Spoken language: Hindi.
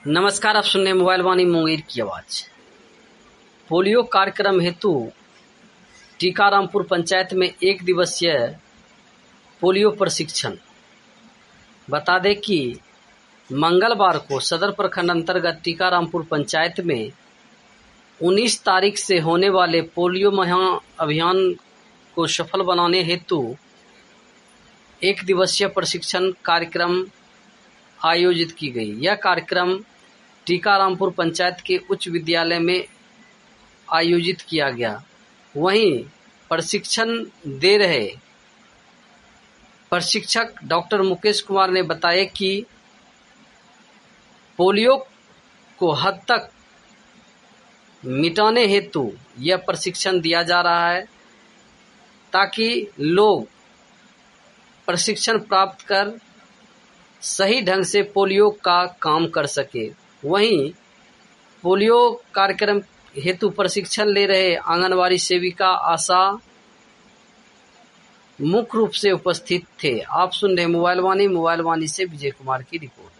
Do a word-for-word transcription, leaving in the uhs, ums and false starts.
नमस्कार, आप सुन रहे मोबाइल वाणी मुंगेर की आवाज। पोलियो कार्यक्रम हेतु टीकारामपुर पंचायत में एक दिवसीय पोलियो प्रशिक्षण। बता दें कि मंगलवार को सदर प्रखंड अंतर्गत टीकारामपुर पंचायत में उन्नीस तारीख से होने वाले पोलियो महा अभियान को सफल बनाने हेतु एक दिवसीय प्रशिक्षण कार्यक्रम आयोजित की गई। यह कार्यक्रम टीकारामपुर पंचायत के उच्च विद्यालय में आयोजित किया गया। वहीं प्रशिक्षण दे रहे प्रशिक्षक डॉक्टर मुकेश कुमार ने बताया कि पोलियो को हद तक मिटाने हेतु यह प्रशिक्षण दिया जा रहा है, ताकि लोग प्रशिक्षण प्राप्त कर सही ढंग से पोलियो का काम कर सके। वहीं पोलियो कार्यक्रम हेतु प्रशिक्षण ले रहे आंगनवाड़ी सेविका आशा मुख्य रूप से उपस्थित थे। आप सुन रहे मोबाइल वाणी मोबाइल वाणी से विजय कुमार की रिपोर्ट।